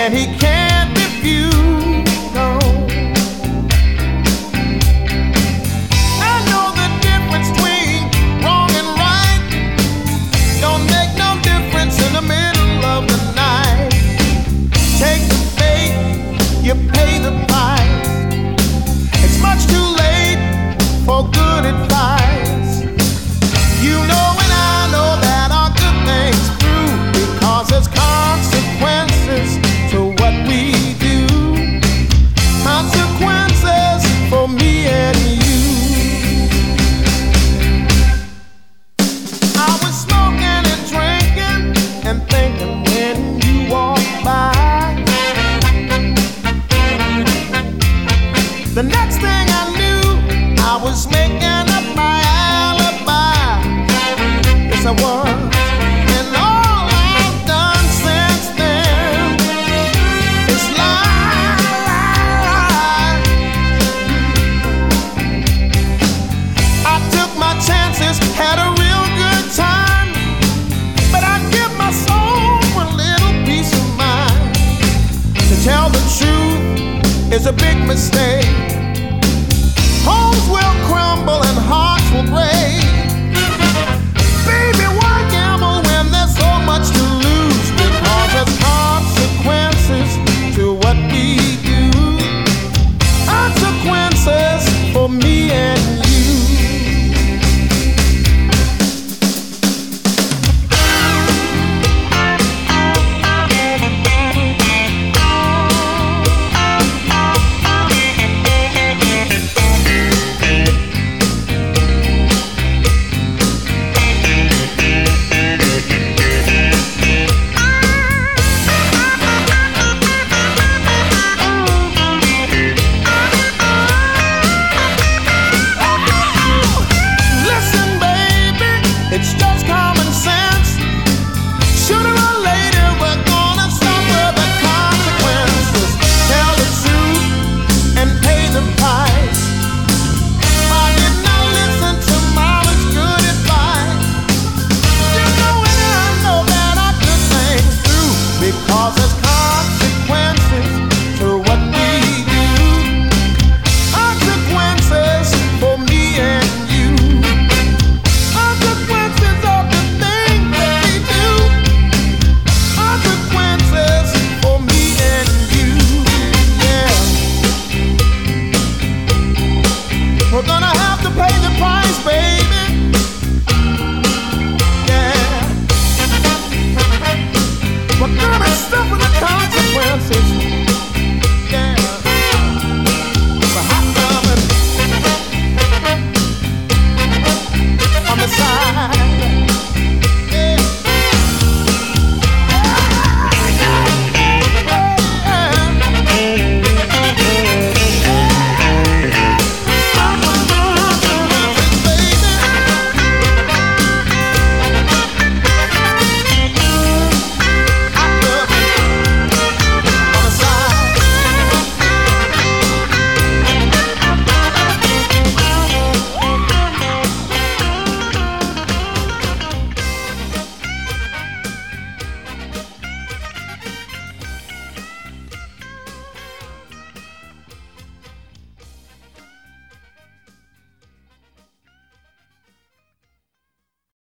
and he can't refuse. No. I know the difference between wrong and right. Don't make no difference in the middle of the night. Take the bait, you pay the price. It's much too late for good advice. You know and I know that our good things through, because there's consequences to what we do. Consequences for me and you. I was smoking and drinking and thinking when you walked by. The next thing I knew, I was making up my alibi. Yes, I was. And all I've done since then is lie. I took my chances, had a real good time, but I'd give my soul for a little peace of mind. To tell the truth is a big mistake. Homes will crumble and hearts will break.